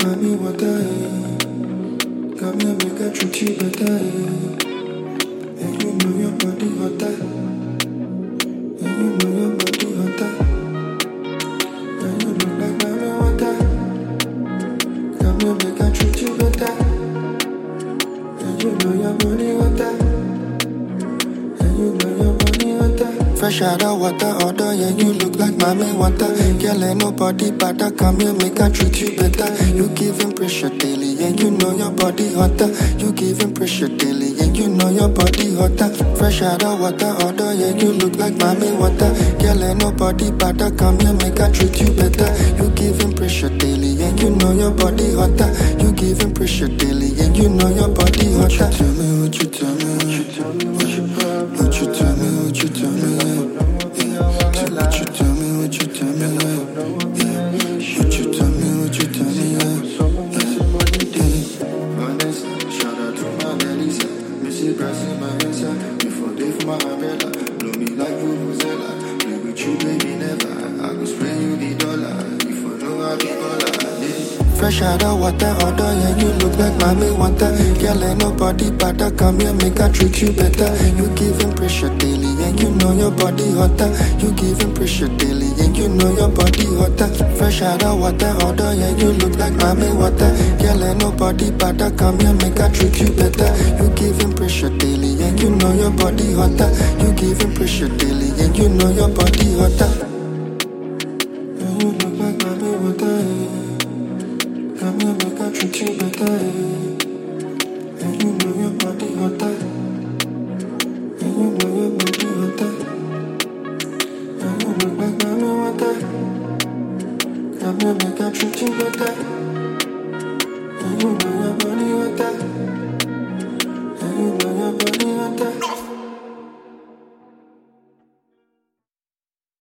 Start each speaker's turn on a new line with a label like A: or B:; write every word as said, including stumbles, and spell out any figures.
A: like mommy water. Come here, make I treat you better. And you know your body hotter. And you know your body hotter. And you look like mommy water. Come here, make I treat you better. And you know your body hotter. And you know your body hotter. Fresh out of water, order, yeah, you look like mommy water. Girl, ain't nobody better. Come here, make I treat you better. You giving pressure daily, yeah, you know your body hotter. You giving pressure daily, yeah, you know your body hotter. Fresh out of water, order, yeah, you look like mommy water. Girl, ain't nobody better. Come here, make I treat you better. You giving pressure daily, yeah, you know your body hotter. You giving pressure daily, yeah, you know your body hotter. Tell me what you tell me, what you tell me, what you what you tell me, what you tell me, yeah. So what you tell me, what you tell me, yeah. What you tell me, what you tell me, yeah. Vanessa, shout out to my Melissa, Missy Brass in my inside. Before they for my umbrella, blow me like Vuvuzela. Play with you, baby, never. I go spray you the dollar. If I know I be baller, yeah. Fresh out of water, order, yeah, you look like mommy water. Girl, ain't nobody better. Come here, make I treat you better. You giving pressure daily, yeah, you know your body hotter. You giving pressure daily, yeah, you know your body hotter. Fresh out of water, order, yeah, you look like mommy water. Girl, ain't nobody better. Come here, make I treat you better. You giving pressure daily, yeah, you know your body hotter. You giving pressure daily, yeah, you know your body hotter. And you look like mommy water. Come here, make I treat you better. And you know your body hotter. And you know your body hotter. And you look like mommy water. Come here, make I treat you better. And you know your body hotter. And you know your body hotter.